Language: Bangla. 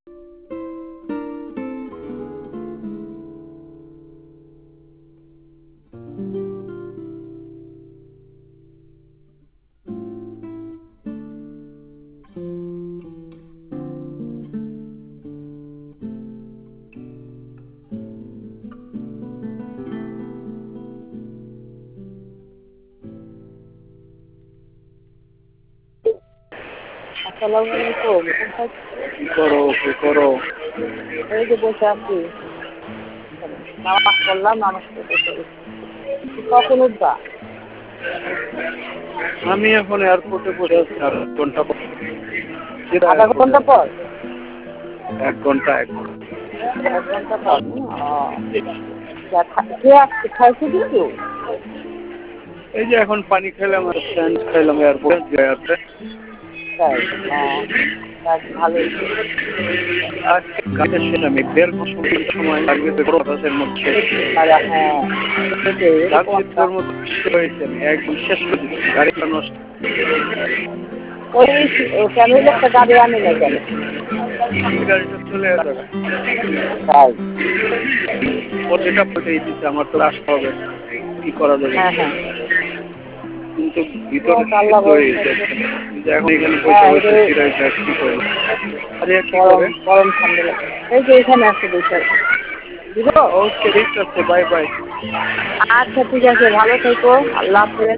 আসসালামু আলাইকুম। কি করো কি করো? এই যে বসে আছি। নামাজ পড়লাম, নামাজ পড়ে বসে গেছি। কখন উঠবা? আমি এখন এয়ারপোর্টে বসে আছি আর 1 ঘন্টা পর। আধা এয়ারপোর্টে ঘন্টা পর? 1 ঘন্টা 1 ঘন্টা পর? খাইছো কিছু? এই যে এখন পানি খেলাম আর স্যান্ড খাইলাম এয়ারপোর্টে। তাই? ভালোই। আজকে কাজের শেষ, আমি 1.5 ঘন্টা সময় লাগবে তো প্রসেসের মধ্যে। হ্যাঁ, সেটাই এরকম একটা। রামচিত্রর মতো হয়েছে, আমি একদম শেষ করে দিচ্ছি, গাড়িটা নষ্ট। ওই ফ্যামিলি একটা গাড়ি আনে না কেন? গাড়িটা চলে যাবে। তাই? ও যেটা পেটেই দিচ্ছে, আমার তো আসতে হবে, কি করা যাবে। হ্যাঁ হ্যাঁ। কিন্তু ভিতরে আল্লাহ সিদ্ধ হয়ে ভরসা। যাচ্ছে, কিন্তু এখন এখানে বসে হ্যাঁ, বসে এটা চিরাই কি করবো। আরে কি গরম করে? গরম ঠান্ডা লাগে। এই যে এখানে আছে বসে আছে। দিব? ওকে, ঠিক আছে, বাই বাই। আচ্ছা ঠিক আছে, ভালো থেকো। আল্লাহ হাফেজ।